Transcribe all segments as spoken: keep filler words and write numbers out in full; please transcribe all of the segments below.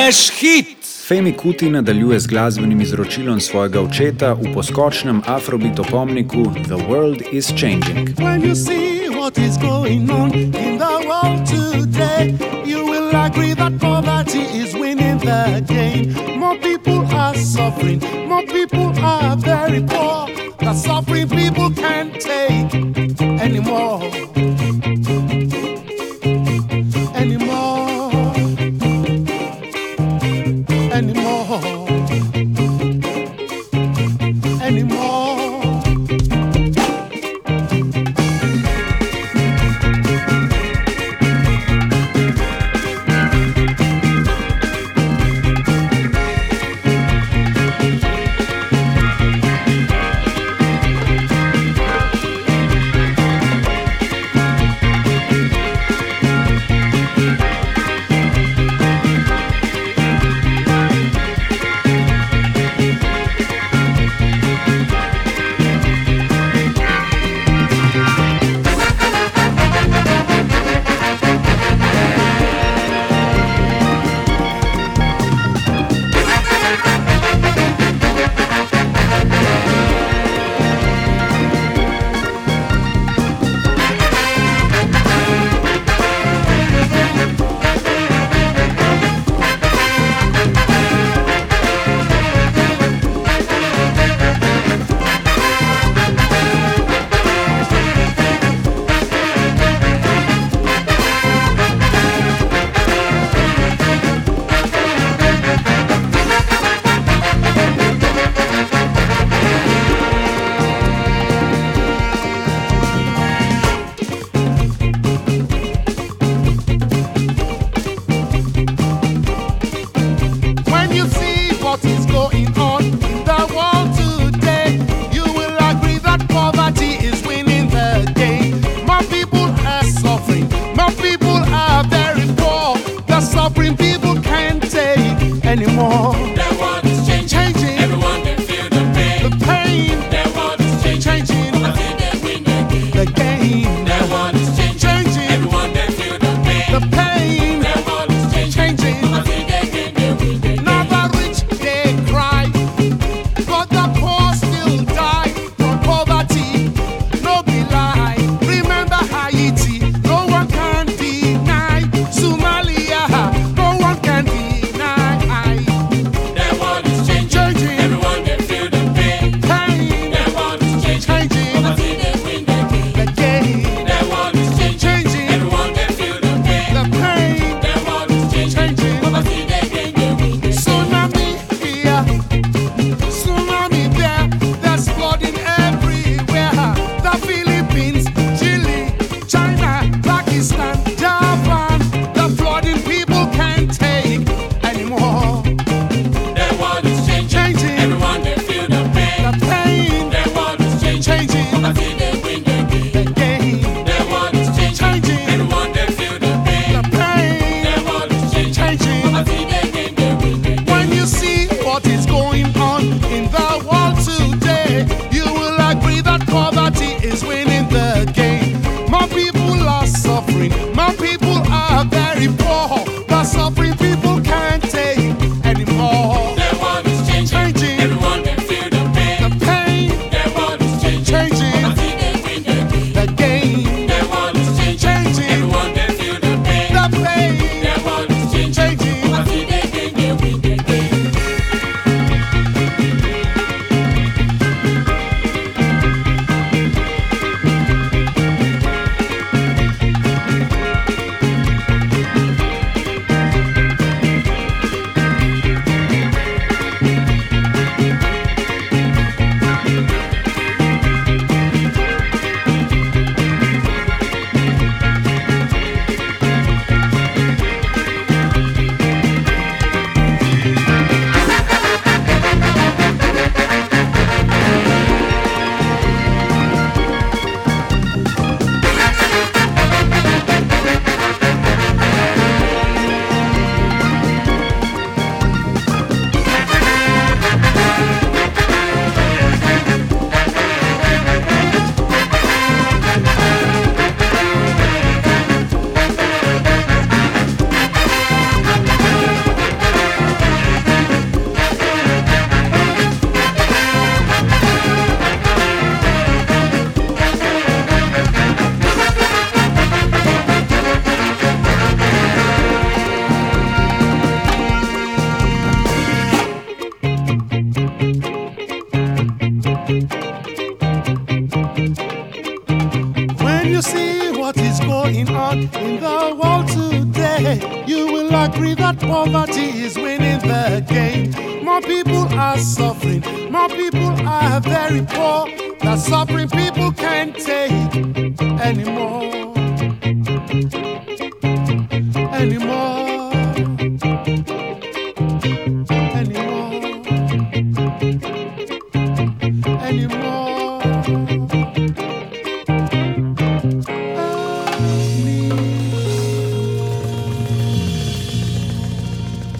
Smash hit! Femi Kuti nadaljuje z glasbenim izročilom svojega očeta v poskočnem afrobeat opomniku The World is Changing. When you see what is going on in the world today, you will agree that poverty is winning the game. More people are suffering, more people are very poor. The suffering people can't take anymore. Anymore. Anymore. Anymore. agree that poverty is winning the game. More people are suffering, more people are very poor. The suffering people can't take anymore, anymore, anymore, anymore.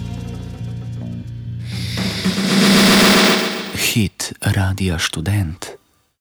Hit Radia Študent.